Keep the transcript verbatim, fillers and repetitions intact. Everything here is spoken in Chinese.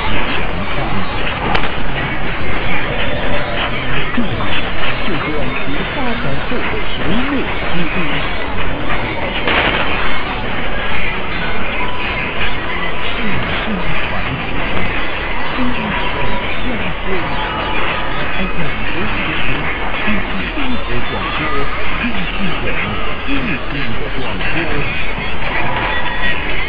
是短期发展后的人类基因。世生传奇，生命相互，爱讲流行，一起生活广播，一起人，一起的广播。